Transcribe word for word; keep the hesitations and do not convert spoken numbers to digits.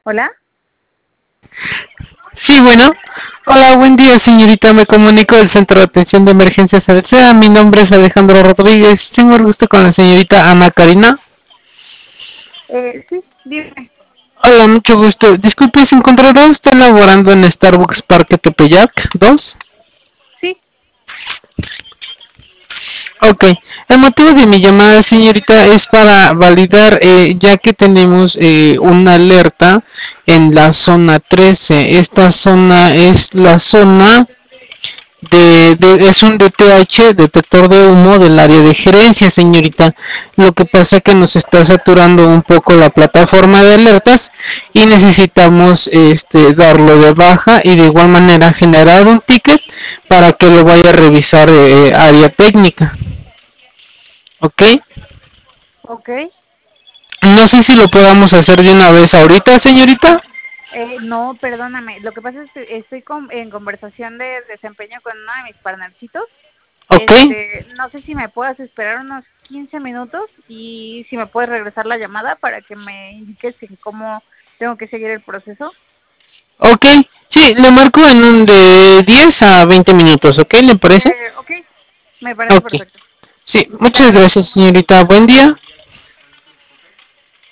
Hola. Sí, bueno. Hola, buen día, señorita. Me comunico del Centro de Atención de Emergencias Alcea. Mi nombre es Alejandro Rodríguez. Tengo el gusto con la señorita Ana Karina. Eh, sí, dime. Hola, mucho gusto. Disculpe, ¿se encontrará usted laborando en Starbucks Parque Tepeyac dos? Sí. Ok. El motivo de mi llamada, señorita, es para validar, eh, ya que tenemos eh, una alerta en la zona trece. Esta zona es la zona de, de- es un D T H, detector de humo del área de gerencia, señorita. Lo que pasa es que nos está saturando un poco la plataforma de alertas y necesitamos este darlo de baja y de igual manera generar un ticket para que lo vaya a revisar eh, área técnica. ¿Ok? Ok. No sé si lo podamos hacer de una vez ahorita, señorita. Eh, no, perdóname. Lo que pasa es que estoy con- en conversación de desempeño con uno de mis partnercitos. ¿Ok? Este, no sé si me puedas esperar unos quince minutos y si me puedes regresar la llamada para que me indiques en cómo tengo que seguir el proceso. ¿Ok? Sí, le marco en un de diez a veinte minutos, ¿ok? ¿Le parece? Eh, ok, me parece Ok. perfecto. Sí, muchas Gracias. gracias, señorita. Buen día.